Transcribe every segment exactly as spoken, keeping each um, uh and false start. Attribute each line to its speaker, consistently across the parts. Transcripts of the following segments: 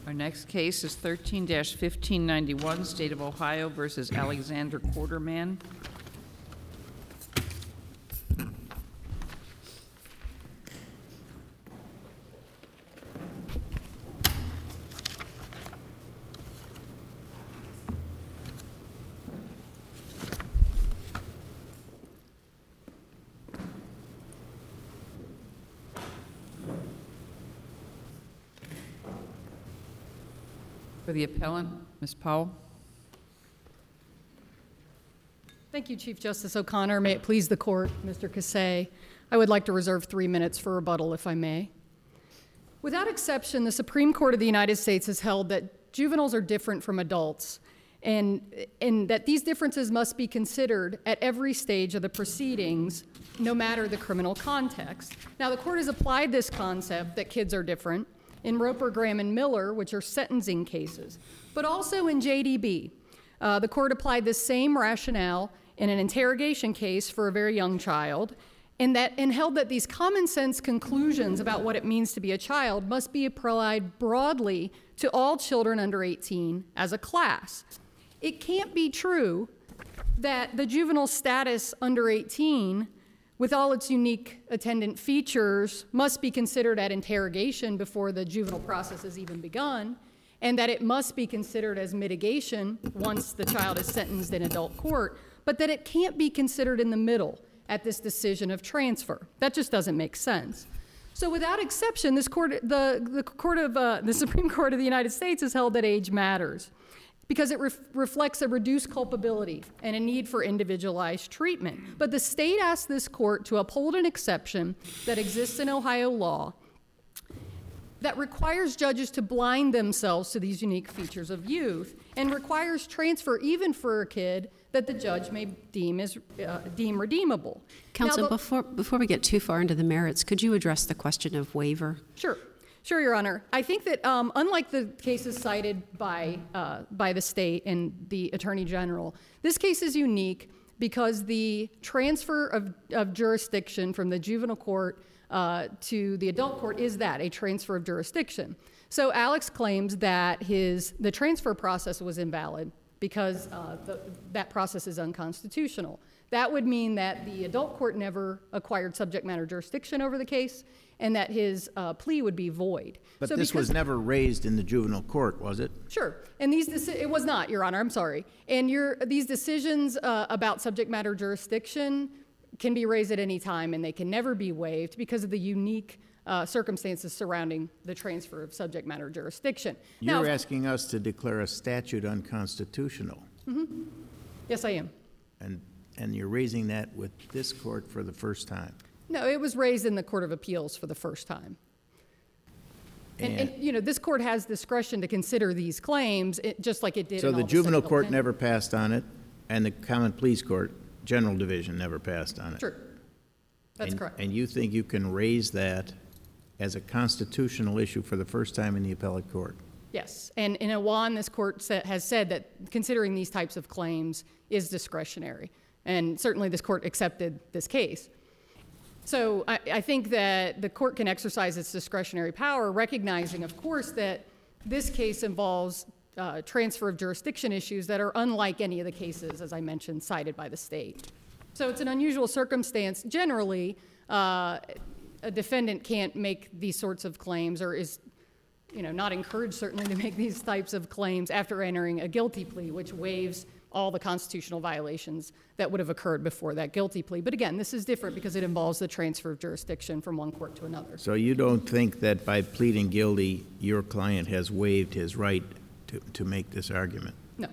Speaker 1: Our next case is thirteen fifteen ninety-one, State of Ohio versus Alexander Quarterman. For the appellant, Miz Powell.
Speaker 2: Thank you, Chief Justice O'Connor. May it please the court, Mister Casay, I would like to reserve three minutes for rebuttal, if I may. Without exception, the Supreme Court of the United States has held that juveniles are different from adults, and, and that these differences must be considered at every stage of the proceedings, no matter the criminal context. Now, the court has applied this concept that kids are different in Roper, Graham, and Miller, which are sentencing cases, but also in J D B. Uh, the court applied the same rationale in an interrogation case for a very young child, and, that, and held that these common sense conclusions about what it means to be a child must be applied broadly to all children under eighteen as a class. It can't be true that the juvenile status under eighteen, with all its unique attendant features, must be considered at interrogation before the juvenile process has even begun, and that it must be considered as mitigation once the child is sentenced in adult court, but that it can't be considered in the middle at this decision of transfer. That just doesn't make sense. So without exception, this court, the, the, court of, uh, the Supreme Court of the United States has held that age matters, because it ref reflects a reduced culpability and a need for individualized treatment. But the state asked this court to uphold an exception that exists in Ohio law that requires judges to blind themselves to these unique features of youth, and requires transfer even for a kid that the judge may deem as uh, deem redeemable.
Speaker 3: Counsel,
Speaker 2: now, the,
Speaker 3: before, before we get too far into the merits, could you address the question of waiver?
Speaker 2: Sure. Sure, Your Honor. I think that um, unlike the cases cited by, uh, by the state and the Attorney General, this case is unique because the transfer of, of jurisdiction from the juvenile court uh, to the adult court is that, a transfer of jurisdiction. So Alex claims that his, the transfer process was invalid because uh, the, that process is unconstitutional. That would mean that the adult court never acquired subject matter jurisdiction over the case, and that his uh, plea would be void.
Speaker 4: But
Speaker 2: so
Speaker 4: this
Speaker 2: because,
Speaker 4: was never raised in the juvenile court, was it?
Speaker 2: Sure, and these deci- it was not, Your Honor. I'm sorry. And your these decisions uh, about subject matter jurisdiction can be raised at any time, and they can never be waived because of the unique uh, circumstances surrounding the transfer of subject matter jurisdiction.
Speaker 4: You're
Speaker 2: now,
Speaker 4: asking us to declare a statute unconstitutional.
Speaker 2: Mm-hmm. Yes, I am.
Speaker 4: And and you're raising that with this court for the first time.
Speaker 2: No, it was raised in the Court of Appeals for the first time. And, and, and you know, this court has discretion to consider these claims, it, just like it did
Speaker 4: So
Speaker 2: in
Speaker 4: the
Speaker 2: all
Speaker 4: juvenile
Speaker 2: the
Speaker 4: court
Speaker 2: pen-
Speaker 4: never passed on it, and the common pleas court, general division, never passed on it.
Speaker 2: Sure, that's
Speaker 4: and,
Speaker 2: correct.
Speaker 4: And you think you can raise that as a constitutional issue for the first time in the appellate court?
Speaker 2: Yes, and in Awan, this court sa- has said that considering these types of claims is discretionary, and certainly this court accepted this case. So I, I think that the court can exercise its discretionary power, recognizing, of course, that this case involves uh, transfer of jurisdiction issues that are unlike any of the cases, as I mentioned, cited by the state. So it's an unusual circumstance. Generally, uh, a defendant can't make these sorts of claims, or is, you know, not encouraged certainly to make these types of claims after entering a guilty plea, which waives all the constitutional violations that would have occurred before that guilty plea. But again, this is different because it involves the transfer of jurisdiction from one court to another.
Speaker 4: So you don't think that by pleading guilty, your client has waived his right to, to make this argument?
Speaker 2: No.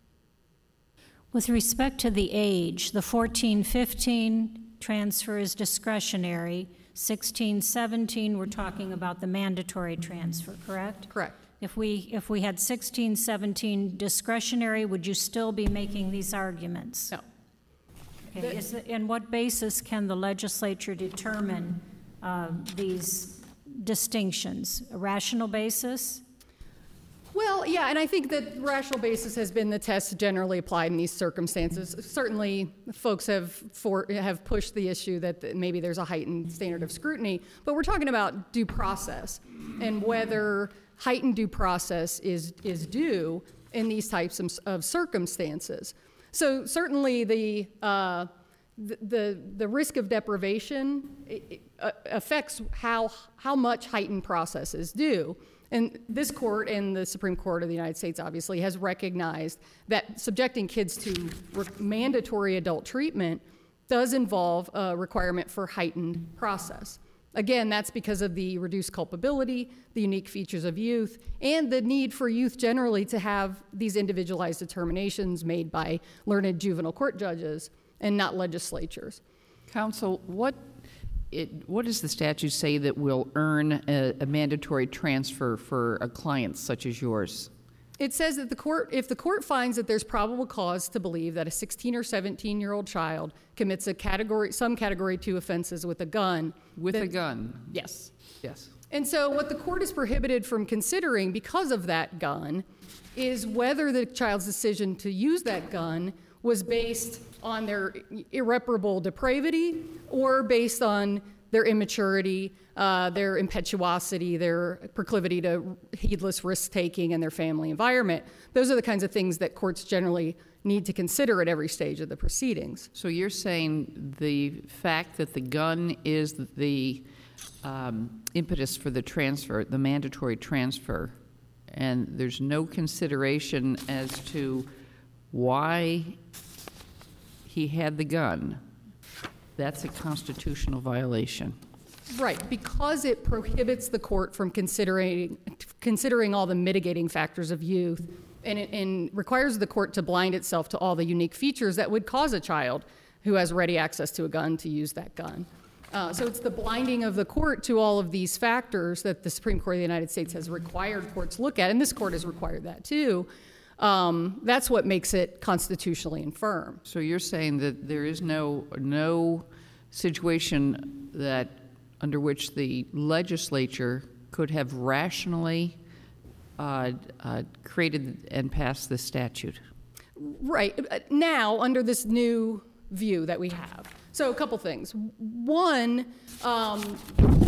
Speaker 5: With respect to the age, the fourteen fifteen transfer is discretionary. sixteen seventeen, we're talking about the mandatory transfer, correct?
Speaker 2: Correct.
Speaker 5: If we, if we had sixteen seventeen discretionary, would you still be making these arguments?
Speaker 2: No.
Speaker 5: Okay. Is it, and what basis can the legislature determine uh, these distinctions? A rational basis?
Speaker 2: Well, yeah, and I think that rational basis has been the test generally applied in these circumstances. Certainly, folks have for, have pushed the issue that maybe there's a heightened standard of scrutiny, but we're talking about due process and whether heightened due process is, is due in these types of, of circumstances. So certainly the, uh, the, the, the risk of deprivation it, it, uh, affects how, how much heightened process is due. And this court and the Supreme Court of the United States obviously has recognized that subjecting kids to re- mandatory adult treatment does involve a requirement for heightened process. Again, that's because of the reduced culpability, the unique features of youth, and the need for youth generally to have these individualized determinations made by learned juvenile court judges and not legislatures.
Speaker 1: Counsel, what it, what does the statute say that will earn a, a mandatory transfer for a client such as yours?
Speaker 2: It says that the court, if the court finds that there's probable cause to believe that a sixteen or seventeen-year-old child commits a category, some category two offenses with a gun.
Speaker 1: With
Speaker 2: that,
Speaker 1: a gun?
Speaker 2: Yes.
Speaker 1: Yes.
Speaker 2: And so what the court is prohibited from considering because of that gun is whether the child's decision to use that gun was based on their irreparable depravity or based on their immaturity, uh, their impetuosity, their proclivity to heedless risk-taking, and their family environment. Those are the kinds of things that courts generally need to consider at every stage of the proceedings.
Speaker 1: So you're saying the fact that the gun is the um, impetus for the transfer, the mandatory transfer, and there's no consideration as to why he had the gun, that's a constitutional violation.
Speaker 2: Right, because it prohibits the court from considering considering all the mitigating factors of youth, and it and requires the court to blind itself to all the unique features that would cause a child who has ready access to a gun to use that gun. Uh, so it's the blinding of the court to all of these factors that the Supreme Court of the United States has required courts look at, and this court has required that too. Um, that's what makes it constitutionally infirm.
Speaker 1: So you're saying that there is no no situation that under which the legislature could have rationally uh, uh, created and passed this statute?
Speaker 2: Right. Now, under this new view that we have. So a couple things. One, um,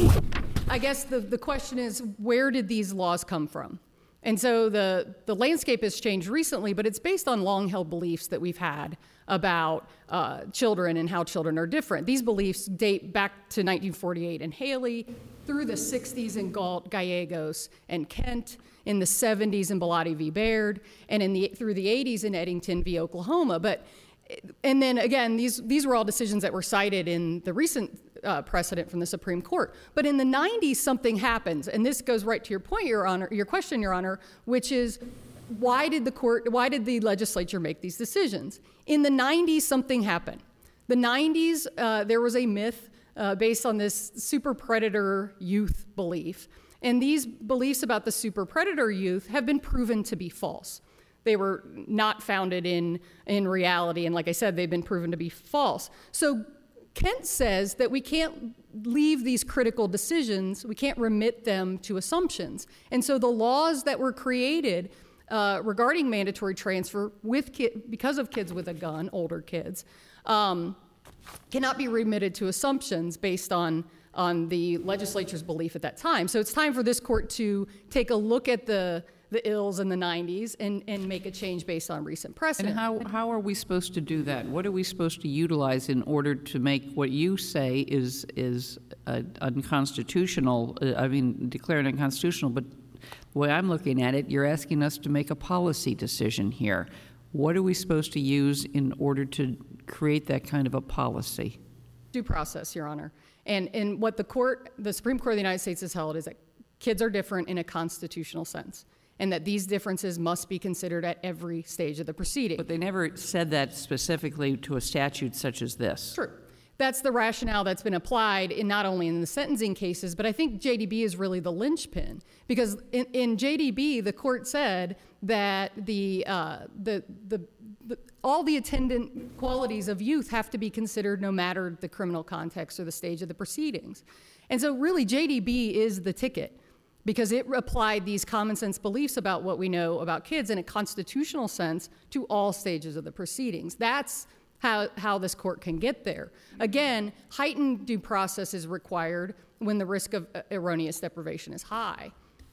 Speaker 2: I guess the, the question is, where did these laws come from? And so the, the landscape has changed recently, but it's based on long-held beliefs that we've had about uh, children and how children are different. These beliefs date back to nineteen forty-eight in Haley, through the sixties in Galt, Gallegos, and Kent, in the seventies in Bellotti v. Baird, and in the, through the eighties in Eddington v. Oklahoma. But, and then again, these, these were all decisions that were cited in the recent Uh, precedent from the Supreme Court. But in the nineties, something happens, and this goes right to your point, Your Honor, your question, Your Honor, which is, why did the court, why did the legislature make these decisions? In the nineties, something happened. The nineties, uh, there was a myth uh, based on this super predator youth belief, and these beliefs about the super predator youth have been proven to be false. They were not founded in in reality, and like I said, they've been proven to be false. So Kent says that we can't leave these critical decisions, we can't remit them to assumptions. And so the laws that were created uh, regarding mandatory transfer with ki- because of kids with a gun, older kids, um, cannot be remitted to assumptions based on, on the legislature's belief at that time. So it's time for this court to take a look at the the ills in the nineties and, and make a change based on recent precedent.
Speaker 1: And how, how are we supposed to do that? What are we supposed to utilize in order to make what you say is, is uh, unconstitutional, uh, I mean, declared unconstitutional, but the way I'm looking at it, you're asking us to make a policy decision here. What are we supposed to use in order to create that kind of a policy?
Speaker 2: Due process, Your Honor. And, and what the court, the Supreme Court of the United States has held is that kids are different in a constitutional sense, and that these differences must be considered at every stage of the proceeding.
Speaker 1: But they never said that specifically to a statute such as this.
Speaker 2: True. That's the rationale that's been applied in not only in the sentencing cases, but I think J D B is really the linchpin. Because in, in J D B, the court said that the, uh, the, the, the, all the attendant qualities of youth have to be considered no matter the criminal context or the stage of the proceedings. And so really J D B is the ticket, because it applied these common sense beliefs about what we know about kids in a constitutional sense to all stages of the proceedings. That's how, how this court can get there. Again, heightened due process is required when the risk of erroneous deprivation is high.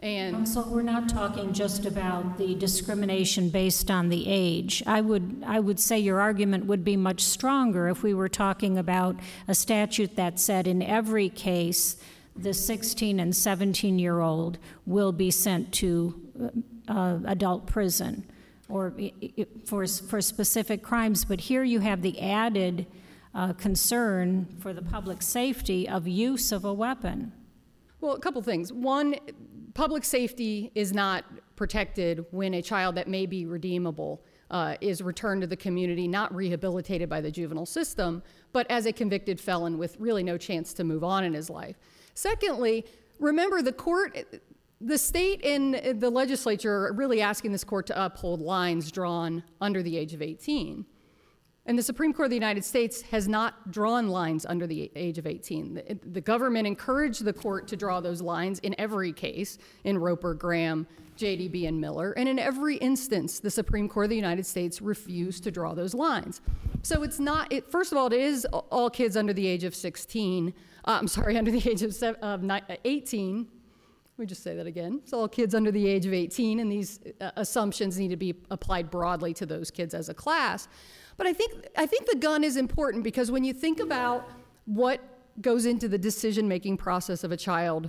Speaker 2: And
Speaker 5: So we're not talking just about the discrimination based on the age. I would, I would say your argument would be much stronger if we were talking about a statute that said in every case, the sixteen and seventeen-year-old will be sent to uh, adult prison or i- i- for, for specific crimes. But here you have the added uh, concern for the public safety of use of a weapon.
Speaker 2: well, a couple things. One, public safety is not protected when a child that may be redeemable uh, is returned to the community, not rehabilitated by the juvenile system, but as a convicted felon with really no chance to move on in his life. Secondly, remember the court, the state and the legislature are really asking this court to uphold lines drawn under the age of eighteen. And the Supreme Court of the United States has not drawn lines under the age of eighteen. The, the government encouraged the court to draw those lines in every case, in Roper, Graham, J D B, and Miller. And in every instance, the Supreme Court of the United States refused to draw those lines. So it's not, it, first of all, it is all kids under the age of sixteen. Uh, I'm sorry, under the age of seven, uh, eighteen. Let me just say that again. It's all kids under the age of eighteen, and these uh, assumptions need to be applied broadly to those kids as a class. But I think, I think the gun is important because when you think about what goes into the decision-making process of a child,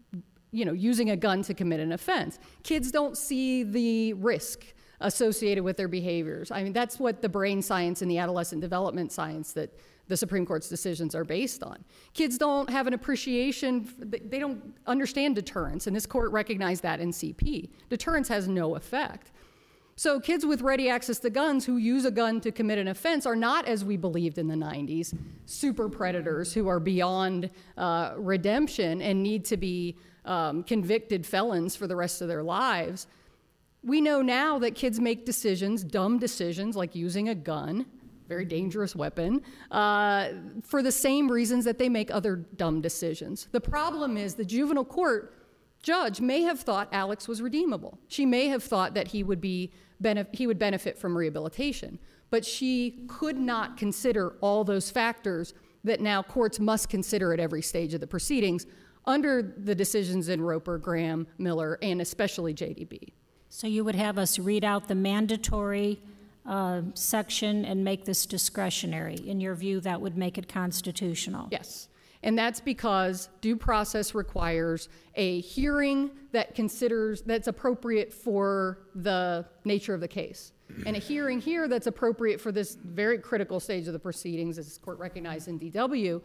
Speaker 2: you know, using a gun to commit an offense, kids don't see the risk associated with their behaviors. I mean, that's what the brain science and the adolescent development science that the Supreme Court's decisions are based on. Kids don't have an appreciation, they don't understand deterrence, and this court recognized that in C P. Deterrence has no effect. So kids with ready access to guns who use a gun to commit an offense are not, as we believed in the nineties, super predators who are beyond uh, redemption and need to be um, convicted felons for the rest of their lives. We know now that kids make decisions, dumb decisions like using a gun, very dangerous weapon, uh, for the same reasons that they make other dumb decisions. The problem is the juvenile court judge may have thought Alex was redeemable. She may have thought that he would be benef- he would benefit from rehabilitation, but she could not consider all those factors that now courts must consider at every stage of the proceedings under the decisions in Roper, Graham, Miller, and especially J D B.
Speaker 5: So you would have us read out the mandatory uh, section and make this discretionary. In your view, that would make it constitutional?
Speaker 2: Yes. And that's because due process requires a hearing that considers, that's appropriate for the nature of the case. And a hearing here that's appropriate for this very critical stage of the proceedings, as this court recognized in D W,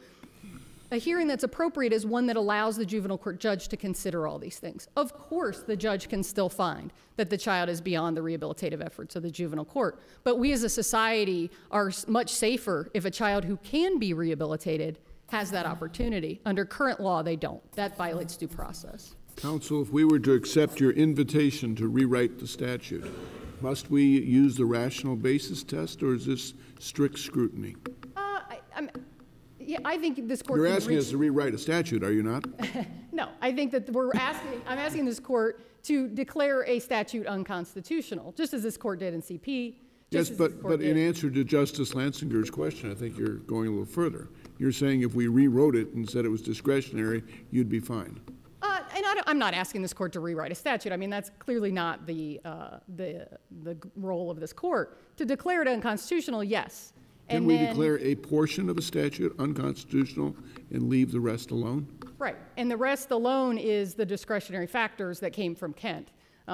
Speaker 2: a hearing that's appropriate is one that allows the juvenile court judge to consider all these things. Of course, the judge can still find that the child is beyond the rehabilitative efforts of the juvenile court. But we as a society are much safer if a child who can be rehabilitated has that opportunity. Under current law, they don't. That violates due process.
Speaker 6: Counsel, if we were to accept your invitation to rewrite the statute, must we use the rational basis test, or is this strict scrutiny?
Speaker 2: Uh, I, I'm, yeah, I think this court
Speaker 6: You're
Speaker 2: can
Speaker 6: asking
Speaker 2: reach-
Speaker 6: us to rewrite a statute, are you not?
Speaker 2: No, I think that we're asking, I'm asking this court to declare a statute unconstitutional, just as this court did in C P.
Speaker 6: Yes,
Speaker 2: just as
Speaker 6: but,
Speaker 2: this court
Speaker 6: but in
Speaker 2: did-
Speaker 6: answer to Justice Lansinger's question, I think you're going a little further. You're saying if we rewrote it and said it was discretionary, you'd be fine.
Speaker 2: Uh, and I don't, I'm not asking this court to rewrite a statute. I mean, that's clearly not the, uh, the, the role of this court. To declare it unconstitutional, yes.
Speaker 6: Can
Speaker 2: And
Speaker 6: we
Speaker 2: then-
Speaker 6: declare a portion of a statute unconstitutional and leave the rest alone?
Speaker 2: Right, and the rest alone is the discretionary factors that came from Kent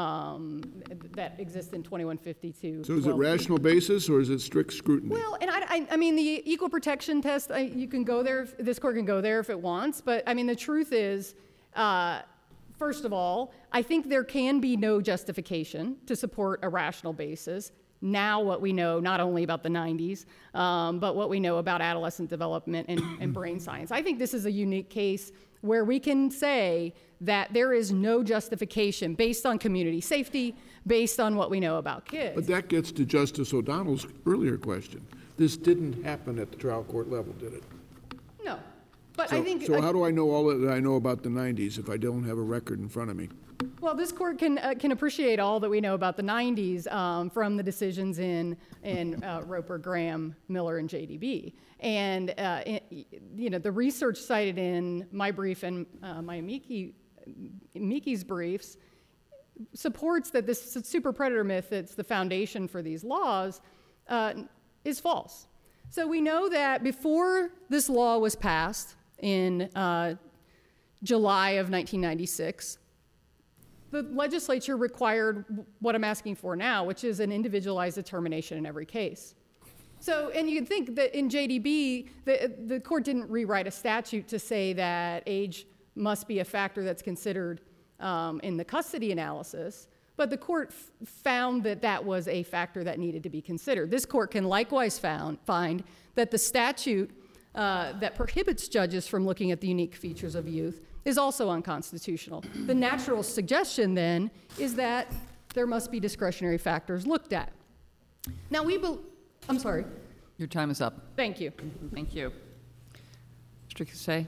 Speaker 2: um, that exist in twenty-one fifty-two.
Speaker 6: So is it rational basis or is it strict scrutiny?
Speaker 2: Well, and I, I, I mean, the equal protection test, I, you can go there, if- this court can go there if it wants, but I mean, the truth is, uh, first of all, I think there can be no justification to support a rational basis. Now what we know, not only about the nineties, um, but what we know about adolescent development and, and brain science. I think this is a unique case where we can say that there is no justification based on community safety, based on what we know about kids.
Speaker 6: But that gets to Justice O'Donnell's earlier question. This didn't happen at the trial court level, did it?
Speaker 2: No, but
Speaker 6: So,
Speaker 2: I think...
Speaker 6: so
Speaker 2: I-
Speaker 6: how do I know all that I know about the nineties if I don't have a record in front of me?
Speaker 2: Well, this court can uh, can appreciate all that we know about the nineties um, from the decisions in in uh, Roper, Graham, Miller, and J D B. And uh, it, you know, the research cited in my brief and uh, my amici Miki's briefs supports that this super predator myth that's the foundation for these laws uh, is false. So we know that before this law was passed in uh, July of nineteen ninety-six, the legislature required what I'm asking for now, which is an individualized determination in every case. So, and you can think that in J D B, the, the court didn't rewrite a statute to say that age must be a factor that's considered um, in the custody analysis, but the court f- found that that was a factor that needed to be considered. This court can likewise found, find that the statute uh, that prohibits judges from looking at the unique features of youth is also unconstitutional. The natural suggestion then is that there must be discretionary factors looked at. Now we believe, I'm sorry.
Speaker 1: Your time is up.
Speaker 2: Thank you.
Speaker 1: Thank you. Mister Casay?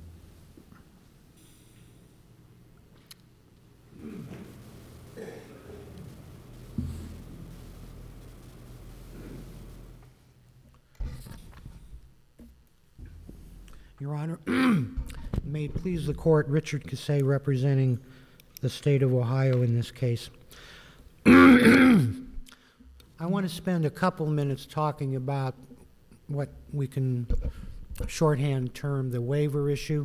Speaker 7: Your Honor, may it please the court, Richard Casay representing the state of Ohio in this case. I want to spend a couple minutes talking about what we can shorthand term the waiver issue.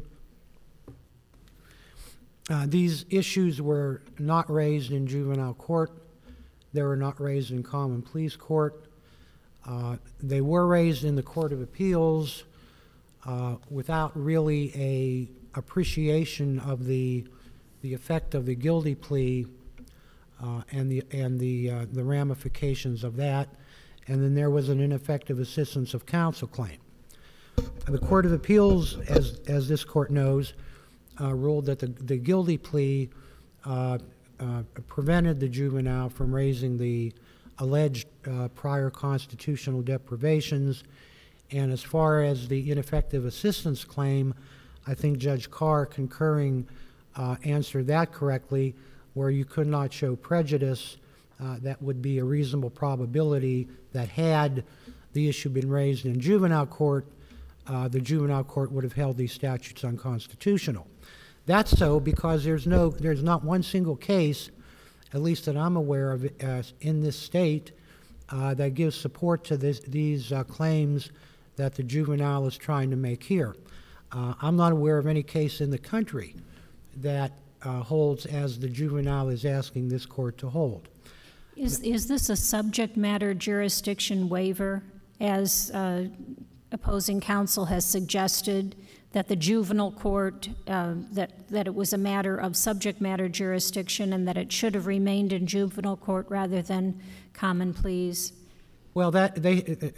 Speaker 7: Uh, these issues were not raised in juvenile court. They were not raised in common pleas court. Uh, they were raised in the Court of Appeals uh, without really a appreciation of the the effect of the guilty plea uh, and the and the uh, the ramifications of that, and then there was an ineffective assistance of counsel claim. The Court of Appeals, as as this court knows, uh, ruled that the the guilty plea uh, uh, prevented the juvenile from raising the alleged uh, prior constitutional deprivations, and as far as the ineffective assistance claim, I think Judge Carr concurring uh, answered that correctly, where you could not show prejudice. Uh, that would be a reasonable probability that had the issue been raised in juvenile court, uh, the juvenile court would have held these statutes unconstitutional. That's so because there's no, there's not one single case, at least that I'm aware of, uh, in this state uh, that gives support to this, these uh, claims that the juvenile is trying to make here. Uh, I'm not aware of any case in the country that uh, holds as the juvenile is asking this court to hold.
Speaker 5: Is, is this a subject matter jurisdiction waiver, as uh, opposing counsel has suggested, that the juvenile court, uh, that, that it was a matter of subject matter jurisdiction and that it should have remained in juvenile court rather than common pleas?
Speaker 7: Well, that they uh,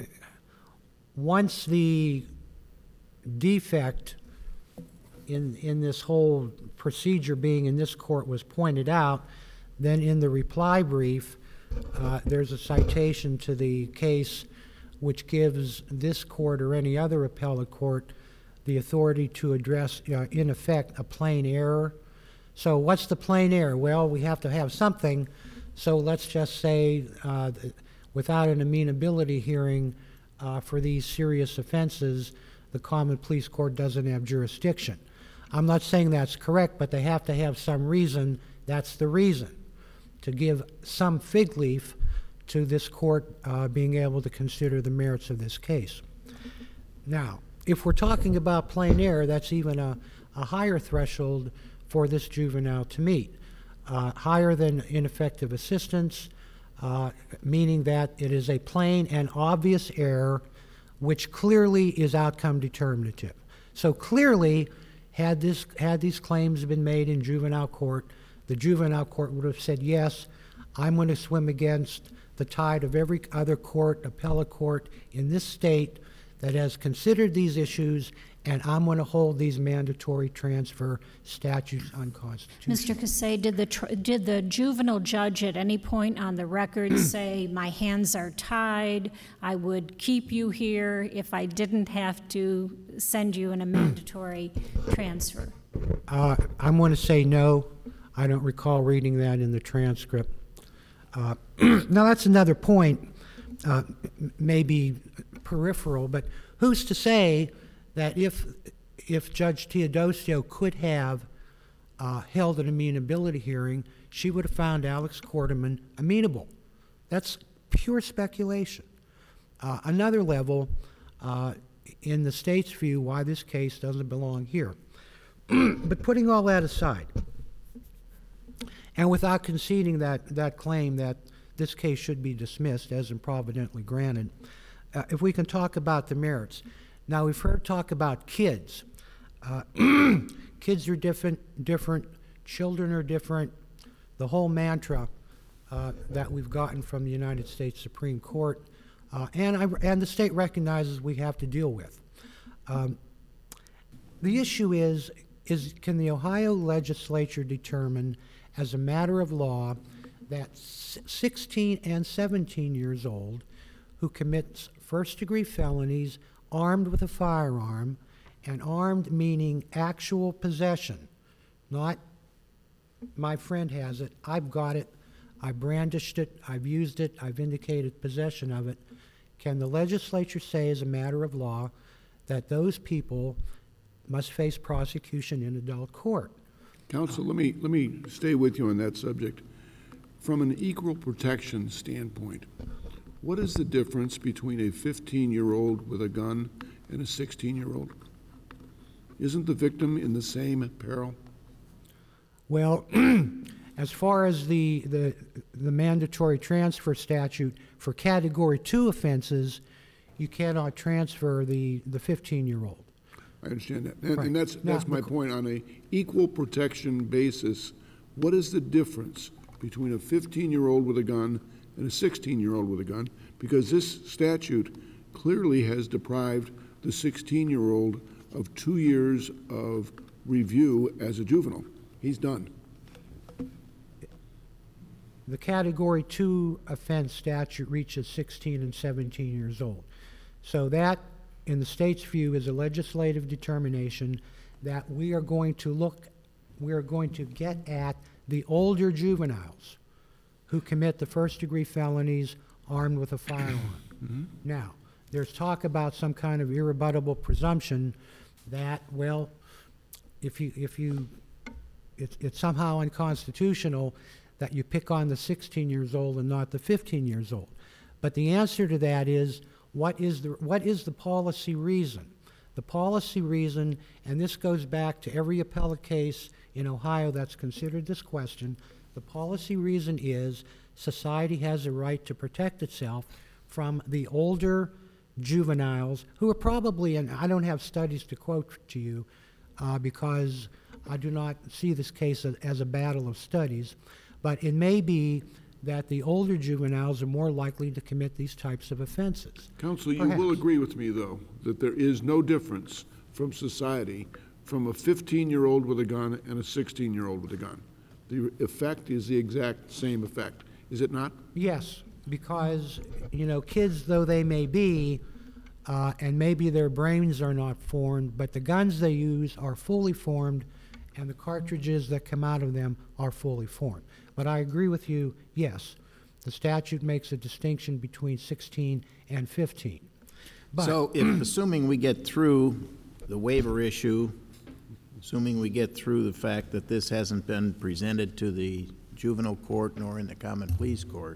Speaker 7: once the defect in in this whole procedure being in this court was pointed out, then in the reply brief, uh, there's a citation to the case which gives this court or any other appellate court the authority to address, uh, in effect, a plain error. So what's the plain error? Well, we have to have something, so let's just say uh, without an amenability hearing uh, for these serious offenses, the common pleas court doesn't have jurisdiction. I'm not saying that's correct, but they have to have some reason. That's the reason, to give some fig leaf to this court uh, being able to consider the merits of this case. Now, if we're talking about plain error, that's even a, a higher threshold for this juvenile to meet, uh, higher than ineffective assistance, uh, meaning that it is a plain and obvious error which clearly is outcome determinative. So clearly, had this had these claims been made in juvenile court, the juvenile court would have said, yes, I'm going to swim against the tide of every other court, appellate court in this state that has considered these issues, and I'm going to hold these mandatory transfer statutes unconstitutional.
Speaker 5: Mister Casay, did the tr- did the juvenile judge at any point on the record say, my hands are tied, I would keep you here if I didn't have to send you in a mandatory transfer?
Speaker 7: Uh, I'm going to say no. I don't recall reading that in the transcript. Uh, now, that's another point, uh, maybe peripheral, but who's to say that if if Judge Teodosio could have uh, held an amenability hearing, she would have found Alex Quarterman amenable. That's pure speculation. Uh, another level, uh, in the state's view, why this case doesn't belong here. But putting all that aside, and without conceding that, that claim that this case should be dismissed as improvidently granted, uh, if we can talk about the merits. Now, we've heard talk about kids. Uh, kids are different, different, children are different. The whole mantra uh, that we've gotten from the United States Supreme Court, uh, and, I, and the state recognizes we have to deal with. Um, the issue is, is can the Ohio legislature determine as a matter of law that sixteen and seventeen years old who commits first-degree felonies armed with a firearm, and armed meaning actual possession, not my friend has it, I've got it, I brandished it, I've used it, I've indicated possession of it. Can the legislature say as a matter of law that those people must face prosecution in adult court?
Speaker 6: Counsel, let me, let me stay with you on that subject. From an equal protection standpoint, what is the difference between a fifteen-year-old with a gun and a sixteen-year-old? Isn't the victim in the same peril?
Speaker 7: Well, as far as the, the, the mandatory transfer statute for Category two offenses, you cannot transfer the, the fifteen-year-old.
Speaker 6: I understand that. And,
Speaker 7: Right.
Speaker 6: and that's,
Speaker 7: Now,
Speaker 6: that's my
Speaker 7: the-
Speaker 6: point. On a equal protection basis, what is the difference between a fifteen-year-old with a gun and a sixteen-year-old with a gun? Because this statute clearly has deprived the sixteen-year-old of two years of review as a juvenile. He's done.
Speaker 7: The Category two offense statute reaches sixteen and seventeen years old. So that, in the state's view, is a legislative determination that we are going to look, we are going to get at the older juveniles who commit the first-degree felonies armed with a firearm. Mm-hmm. Now, there's talk about some kind of irrebuttable presumption that, well, if you, if you, it's, it's somehow unconstitutional that you pick on the sixteen years old and not the fifteen years old. But the answer to that is, what is the, what is the policy reason? The policy reason, and this goes back to every appellate case in Ohio that's considered this question, the policy reason is society has a right to protect itself from the older juveniles who are probably, and I don't have studies to quote to you uh, because I do not see this case as, as a battle of studies, but it may be that the older juveniles are more likely to commit these types of offenses.
Speaker 6: Counsel, you
Speaker 7: Perhaps.
Speaker 6: will agree with me, though, that there is no difference from society from a fifteen-year-old with a gun and a sixteen-year-old with a gun. The effect is the exact same effect, is it not?
Speaker 7: Yes, because, you know, kids though they may be, uh, and maybe their brains are not formed, but the guns they use are fully formed, and the cartridges that come out of them are fully formed. But I agree with you, yes, the statute makes a distinction between sixteen and fifteen. But
Speaker 4: So if, assuming we get through the waiver issue, assuming we get through the fact that this hasn't been presented to the juvenile court nor in the common pleas court,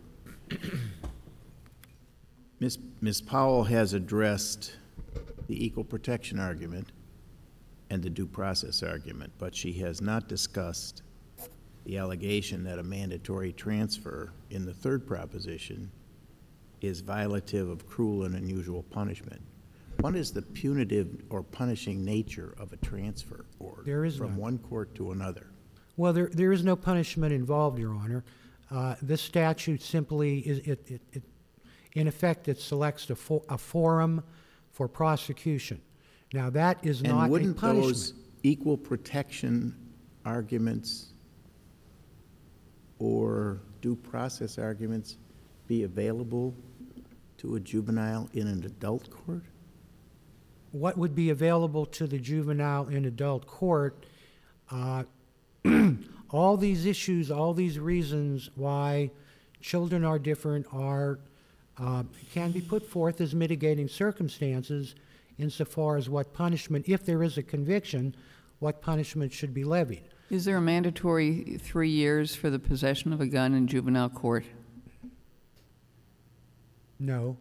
Speaker 4: Miz Miz Powell has addressed the equal protection argument and the due process argument, but she has not discussed the allegation that a mandatory transfer in the third proposition is violative of cruel and unusual punishment. What is the punitive or punishing nature of a transfer order
Speaker 7: There is
Speaker 4: from
Speaker 7: none.
Speaker 4: one court to another?
Speaker 7: Well, there, there is no punishment involved, Your Honor. Uh, this statute simply is, it, it, it, in effect, it selects a, fo a forum for prosecution. Now, that is
Speaker 4: And
Speaker 7: not a
Speaker 4: wouldn't
Speaker 7: punishment.
Speaker 4: those equal protection arguments or due process arguments be available to a juvenile in an adult court?
Speaker 7: What would be available to the juvenile in adult court, uh, all these issues, all these reasons why children are different are, uh, can be put forth as mitigating circumstances insofar as what punishment, if there is a conviction, what punishment should be levied.
Speaker 1: Is there a mandatory three years for the possession of a gun in juvenile court?
Speaker 7: No.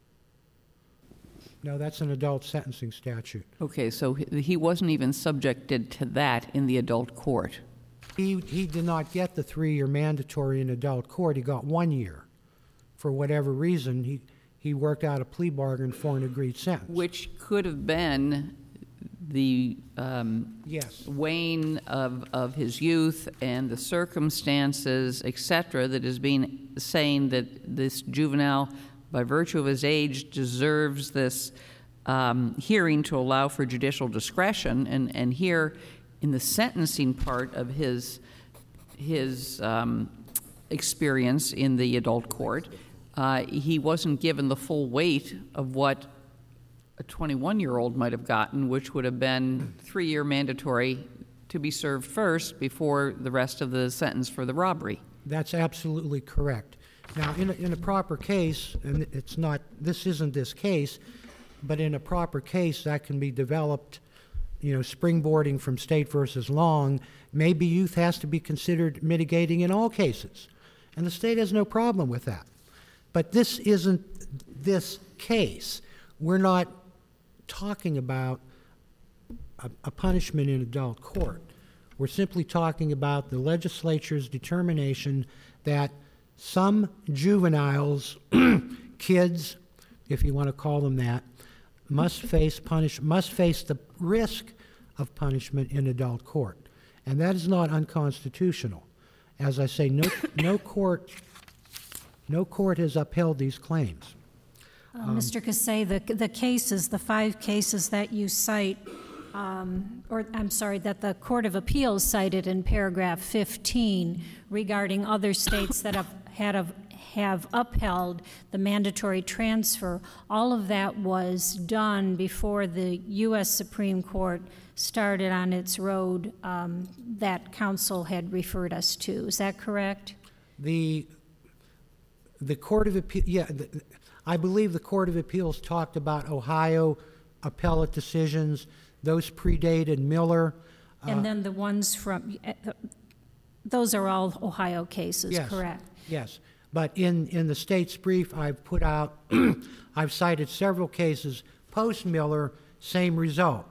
Speaker 7: No, that's an adult sentencing statute.
Speaker 1: Okay, so he he wasn't even subjected to that in the adult court.
Speaker 7: He, he did not get the three-year mandatory in adult court. He got one year. For whatever reason, he, he worked out a plea bargain for an agreed sentence.
Speaker 1: Which could have been the um,
Speaker 7: Yes.
Speaker 1: wane of, of his youth and the circumstances, et cetera, that is being saying that this juvenile, by virtue of his age, deserves this um, hearing to allow for judicial discretion. And, and here, in the sentencing part of his, his um, experience in the adult court, uh, he wasn't given the full weight of what a twenty-one-year-old might have gotten, which would have been three-year mandatory to be served first before the rest of the sentence for the robbery.
Speaker 7: That's absolutely correct. Now, in a, in a proper case, and it's not, this isn't this case, but in a proper case that can be developed, you know, springboarding from State versus Long, maybe youth has to be considered mitigating in all cases. And the state has no problem with that. But this isn't this case. We're not talking about a, a punishment in adult court. We're simply talking about the legislature's determination that some juveniles, kids, if you want to call them that, must face punish must face the risk of punishment in adult court, and that is not unconstitutional. As I say, no no court no court has upheld these claims.
Speaker 5: Uh, Mister Casay, the, the cases, the five cases that you cite, um, or I'm sorry, that the Court of Appeals cited in paragraph fifteen regarding other states that have had a, have upheld the mandatory transfer, all of that was done before the U S Supreme Court started on its road um, that counsel had referred us to. Is that correct?
Speaker 7: The the Court of Appeals, yeah, the, I believe the Court of Appeals talked about Ohio appellate decisions. Those predated Miller.
Speaker 5: And then the ones from, uh, those are all Ohio cases,
Speaker 7: Yes.
Speaker 5: correct?
Speaker 7: Yes, but in, in the state's brief, I've put out, I've cited several cases post-Miller, same result.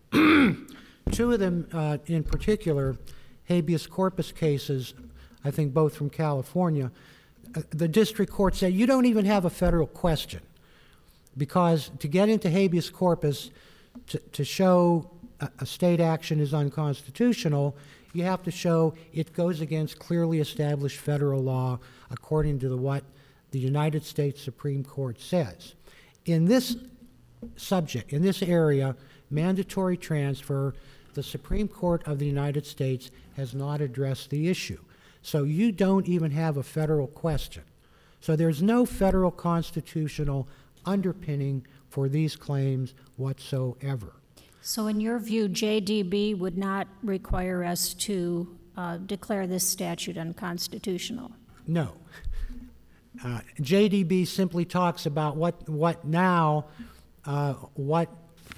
Speaker 7: Two of them uh, in particular, habeas corpus cases, I think both from California, uh, the district court said, you don't even have a federal question, because to get into habeas corpus, to, to show a, a state action is unconstitutional, you have to show it goes against clearly established federal law according to the, what the United States Supreme Court says. In this subject, in this area, mandatory transfer, the Supreme Court of the United States has not addressed the issue. So you don't even have a federal question. So there's no federal constitutional underpinning for these claims whatsoever.
Speaker 5: So in your view, J D B would not require us to uh, declare this statute unconstitutional?
Speaker 7: No. Uh, J D B simply talks about what, what now, uh, what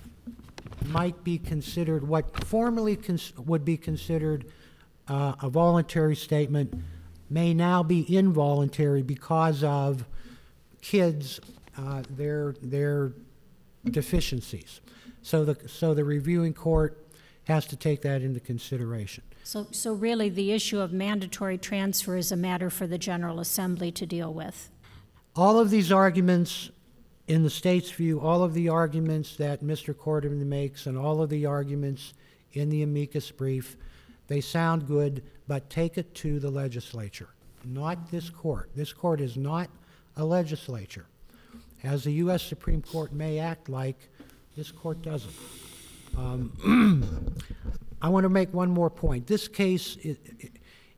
Speaker 7: might be considered, what formerly cons- would be considered uh, a voluntary statement may now be involuntary because of kids, uh, their, their deficiencies. So the, so the reviewing court has to take that into consideration.
Speaker 5: So, so really the issue of mandatory transfer is a matter for the General Assembly to deal with?
Speaker 7: All of these arguments, in the state's view, all of the arguments that Mister Corderman makes and all of the arguments in the amicus brief, they sound good, but take it to the legislature, not this court. This court is not a legislature. As the U S Supreme Court may act like, this court doesn't. Um, I want to make one more point. This case, it, it,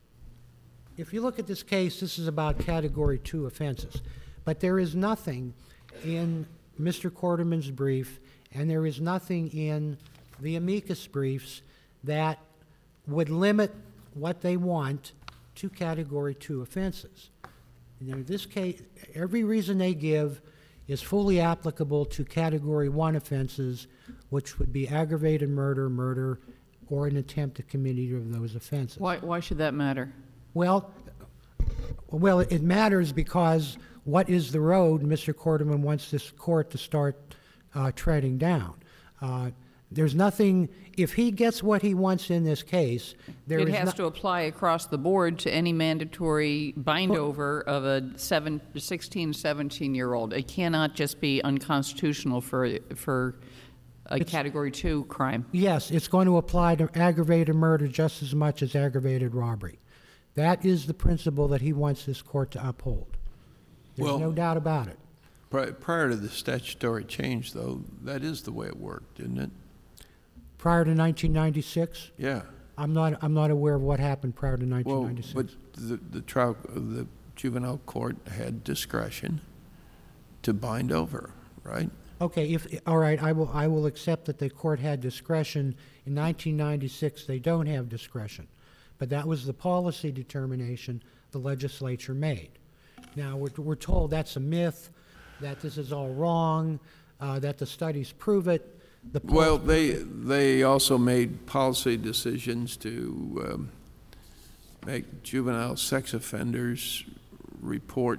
Speaker 7: if you look at this case, this is about Category two offenses. But there is nothing in Mister Corderman's brief, and there is nothing in the amicus briefs that would limit what they want to Category two offenses. You know, this case, every reason they give is fully applicable to Category one offenses, which would be aggravated murder, murder, or an attempt to commit either of those offenses.
Speaker 1: Why, why should that matter?
Speaker 7: Well, well, it matters because what is the road Mister Quarterman wants this court to start uh, treading down? Uh, there's nothing, if he gets what he wants in this case, there
Speaker 1: It
Speaker 7: is
Speaker 1: has
Speaker 7: no-
Speaker 1: to apply across the board to any mandatory bind-over of a seven, sixteen, seventeen-year-old. It cannot just be unconstitutional for, for a Category Two crime.
Speaker 7: Yes, it's going to apply to aggravated murder just as much as aggravated robbery. That is the principle that he wants this court to uphold. There's
Speaker 8: Well-
Speaker 7: no doubt about it.
Speaker 8: Pri- Prior to the statutory change, though, that is the way it worked, isn't it?
Speaker 7: Prior to nineteen ninety-six,
Speaker 8: Yeah.
Speaker 7: I'm not, I'm not aware of what happened prior to nineteen
Speaker 8: Well,
Speaker 7: ninety-six.
Speaker 8: but the, the trial, the juvenile court had discretion to bind over, right?
Speaker 7: Okay, if, all right, I will, I will accept that the court had discretion. In nineteen ninety-six, they don't have discretion. But that was the policy determination the legislature made. Now, we're, we're told that's a myth, that this is all wrong, uh, that the studies prove it. The
Speaker 8: Well,
Speaker 7: polls-
Speaker 8: they, they also made policy decisions to um, make juvenile sex offenders report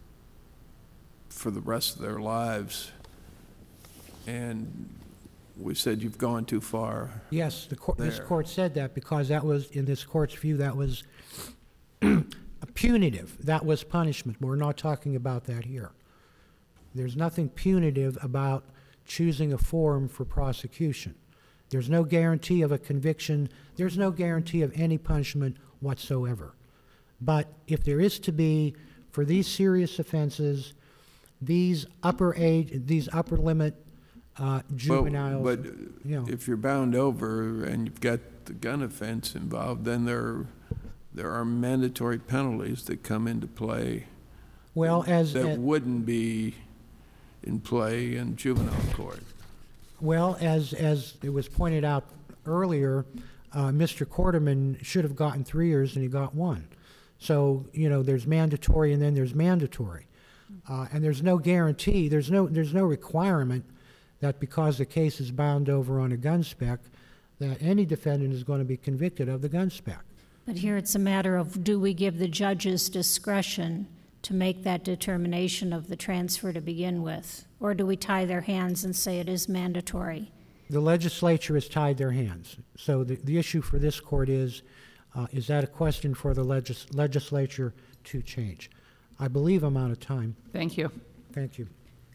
Speaker 8: for the rest of their lives. And we said, you've gone too far.
Speaker 7: Yes, the court, this
Speaker 8: there.
Speaker 7: court said that because that was, in this court's view, that was punitive. That was punishment. We're not talking about that here. There's nothing punitive about choosing a forum for prosecution. There's no guarantee of a conviction. There's no guarantee of any punishment whatsoever. But if there is to be, for these serious offenses, these upper age, these upper limit uh, juveniles,
Speaker 8: But
Speaker 7: you know.
Speaker 8: if you're bound over and you've got the gun offense involved, then there, there are mandatory penalties that come into play
Speaker 7: well, as,
Speaker 8: that
Speaker 7: as
Speaker 8: wouldn't be in play in juvenile court.
Speaker 7: well as as it was pointed out earlier, uh, Mister Quarterman should have gotten three years and he got one. So you know, there's mandatory and then there's mandatory, uh, and there's no guarantee. There's no there's no requirement that because the case is bound over on a gun spec, that any defendant is going to be convicted of the gun spec.
Speaker 5: But here it's a matter of, do we give the judges discretion to make that determination of the transfer to begin with? Or do we tie their hands and say it is mandatory?
Speaker 7: The legislature has tied their hands. So the, the issue for this court is, uh, is that a question for the legis- legislature to change? I believe I'm out of time.
Speaker 1: Thank you.
Speaker 7: Thank you.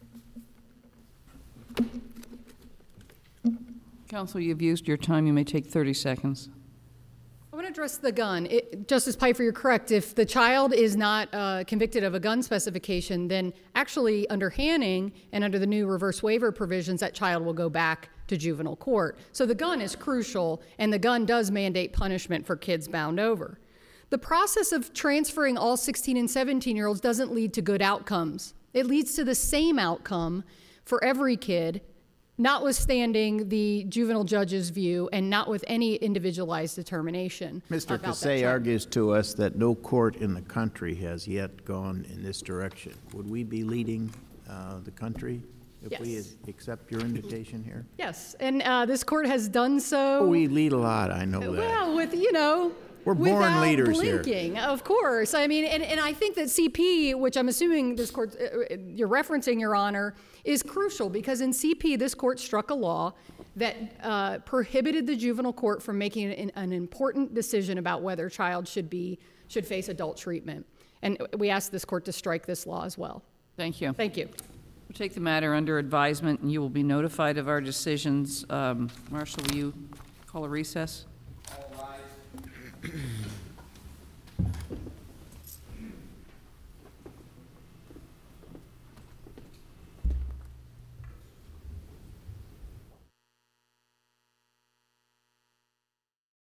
Speaker 1: Counsel, you've used your time. You may take thirty seconds.
Speaker 2: I want to address the gun. It, Justice Pfeiffer, you're correct. If the child is not uh, convicted of a gun specification, then actually under Hanning and under the new reverse waiver provisions, that child will go back to juvenile court. So the gun is crucial, and the gun does mandate punishment for kids bound over. The process of transferring all sixteen and seventeen-year-olds doesn't lead to good outcomes. It leads to the same outcome for every kid, notwithstanding the juvenile judge's view and not with any individualized determination.
Speaker 4: Mister
Speaker 2: about that
Speaker 4: Casay
Speaker 2: child.
Speaker 4: argues to us that no court in the country has yet gone in this direction. Would we be leading uh, the country if we
Speaker 2: Yes.
Speaker 4: accept your invitation here?
Speaker 2: Yes, and uh, this court has done so.
Speaker 4: Oh, we lead a lot, I know that.
Speaker 2: Well, with, you know,
Speaker 4: We're born
Speaker 2: without
Speaker 4: leaders here.
Speaker 2: blinking, of course. I mean, and, and I think that C P, which I'm assuming this court, uh, you're referencing, Your Honor, is crucial because in C P, this court struck a law that uh, prohibited the juvenile court from making an, an important decision about whether a child should be, should face adult treatment. And we asked this court to strike this law as well.
Speaker 1: Thank you.
Speaker 2: Thank you.
Speaker 1: We'll take the matter under advisement, and you will be notified of our decisions. Um, Marshall, will you call a recess?
Speaker 9: All rise.